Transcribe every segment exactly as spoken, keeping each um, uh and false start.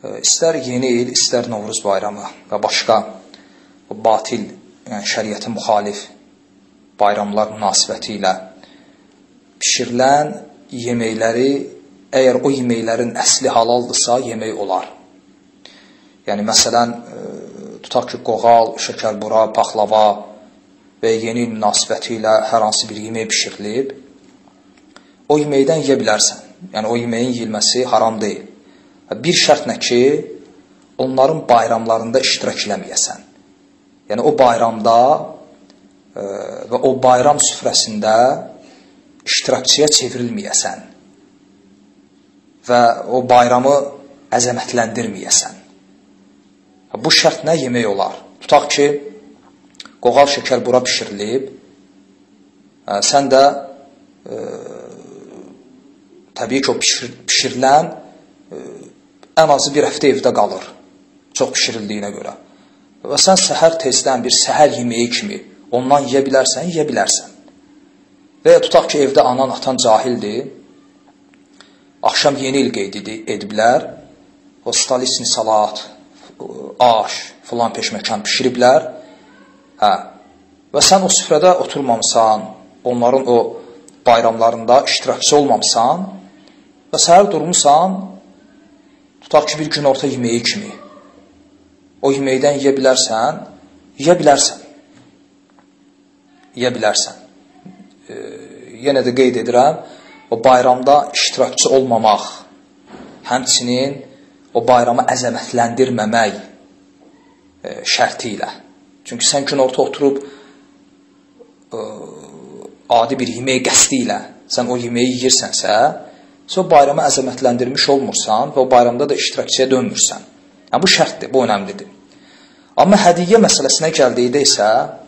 istər yeni il, istər Novruz bayramı və başqa batil, yəni şəriətə müxalif bayramlar münasibəti ilə pişirilən yeməkləri, əgər o yeməklərin əsli halaldırsa, yemək olar. Yəni, məsələn, tutaq ki, qoğal, şəkərbura, paxlava və yeni il münasibəti ilə hər hansı bir yemək pişirilib, o yeməkdən yeyə bilərsən. Yəni, o yeməyin yeyilməsi haram deyil. Bir şərtlə ki, onların bayramlarında iştirak eləməyəsən. Yəni, o bayramda e, və o bayram süfrəsində iştirakçıya çevrilməyəsən və o bayramı əzəmətləndirməyəsən. Bu şərtlə yemək olar. Tutaq ki, qoğal şəkərbura pişirilib, e, sən də e, təbii ki, o pişir, pişirilən e, ən azı bir həftə evdə qalır, çox pişirildiyinə görə. Və sən səhər tezdən bir səhər yeməyi kimi ondan yeyə bilərsən, yeyə bilərsən. Və ya tutaq ki, evdə anan, atan cahildir, axşam yeni il qeyd ediblər, o stalisni salat, aş, filan peşməkan pişiriblər, hə. Və sən o süfrədə oturmamısan, onların o bayramlarında iştirakçı olmamısan və səhər durmusan, tutaq ki, bir gün orta yeməyi kimi o yeməkdən yeyə bilərsən, yeyə bilərsən. Yeyə bilərsən. E, yenə də qeyd edirəm, o bayramda iştirakçı olmamaq, həmçinin o bayramı əzəmətləndirməmək e, şərti ilə. Çünki sən gün orta oturub e, adi bir yemək qəsdi ilə sən o yeməyi yeyirsənsə, sən o bayramı əzəmətləndirmiş olmursan və o bayramda da iştirakçıya dönmürsən. Yəni, bu şərtdir, bu önəmlidir. Amma hədiyyə məsələsinə gəldikdə isə,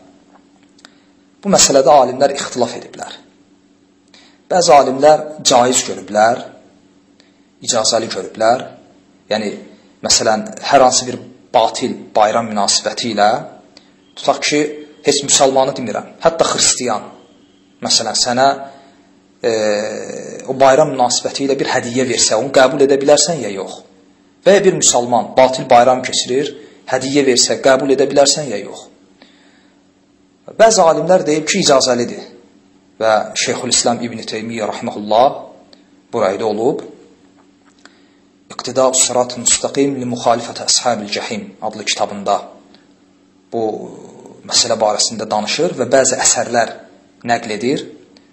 bu məsələdə alimlər ixtilaf ediblər. Bəzi alimlər caiz görüblər, icazəli görüblər. Yəni, məsələn, hər hansı bir batil bayram münasibəti ilə, tutaq ki, heç müsəlmanı demirəm, hətta xristiyan, məsələn, sənə e, o bayram münasibəti ilə bir hədiyyə versə, onu qəbul edə bilərsən ya yox. Və ya bir müsəlman batil bayram keçirir, hədiyyə versə, qəbul edə bilərsən ya yox. Bəzi alimlər deyib ki, icazəlidir. Və Şeyxülislam İbn Teymiyyə rahimehullah bu rəydə olub. İqtida-u Sırat-ı Müstəqim li Muxalifətə Əshabil Cəhim adlı kitabında bu məsələ barəsində danışır və bəzi əsərlər nəql edir.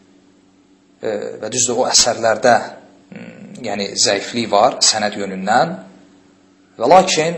E, və düzdür, o əsərlərdə yəni zəiflik var sənəd yönündən. Və lakin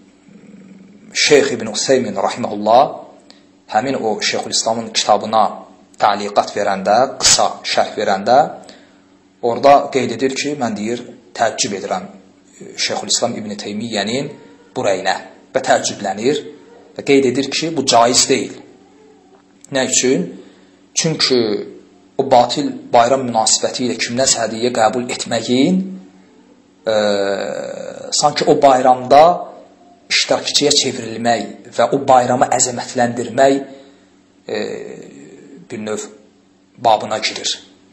Şeyx İbn Useymin rahimehullah həmin o Şeyxülislamın kitabına təliqat verəndə, qısa şərh verəndə orada qeyd edir ki, mən deyir, təəccüb edirəm Şeyxülislam İbn Teymiyyənin bu rəyinə və təəccüblənir və qeyd edir ki, bu caiz deyil. Nə üçün? Çünki o batil bayram münasibəti ilə kimdən hədiyyə qəbul etməyin e, sanki o bayramda iştirakçıya çevrilmək və o bayramı əzəmətləndirmək e, bir növ babına girir.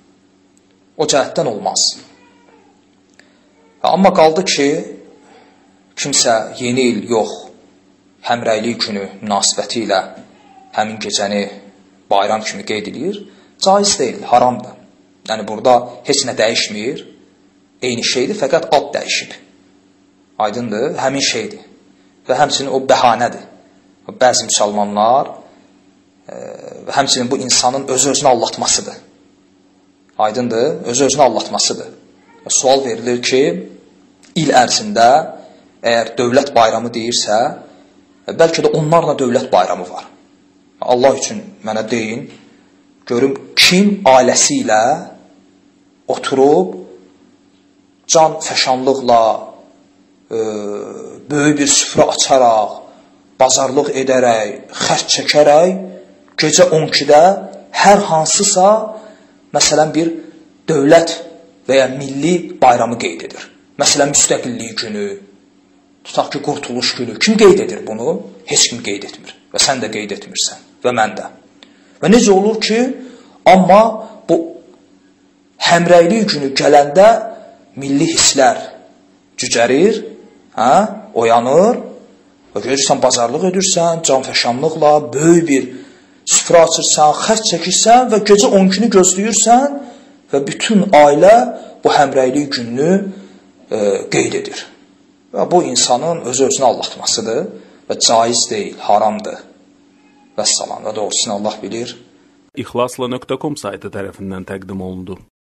O cəhətdən olmaz. Amma qaldı ki, kimsə yeni il yox, həmrəylik günü münasibəti ilə həmin gecəni bayram kimi qeyd edir, caiz deyil, haramdır. Yəni, burada heç nə dəyişmir, eyni şeydir, fəqət ad dəyişib. Aydındır, həmin şeydir. Və həmçinin o bəhanədir. Bəzi müsəlmanlar e, və həmçinin bu insanın öz-özünü allatmasıdır. Aydındır, öz-özünü allatmasıdır. Və sual verilir ki, il ərzində əgər dövlət bayramı deyirsə, bəlkə də onlarla dövlət bayramı var. Allah üçün mənə deyin, görüm kim ailəsi ilə oturub can fəşanlıqla e, böyük bir süfrə açaraq, bazarlıq edərək, xərc çəkərək, gecə on ikidə hər hansısa, məsələn, bir dövlət və ya milli bayramı qeyd edir. Məsələn, müstəqillik günü, tutaq ki, qurtuluş günü. Kim qeyd edir bunu? Heç kim qeyd etmir. Və sən də qeyd etmirsən. Və mən də. Və necə olur ki, amma bu həmrəylik günü gələndə milli hisslər cücərir hə? Oyanır və görürsən, bazarlıq edirsən, canfəşanlıqla böyük bir süfrə açırsan, xərc çəkirsən və gecə on ikini gözləyirsən və bütün ailə bu həmrəylik gününü e, qeyd edir. Və bu insanın öz-özünü aldatmasıdır və caiz deyil, haramdır. Vəssalam və doğrusunu Allah bilir. İxlasla nöqtə com saytı tərəfindən təqdim olundu.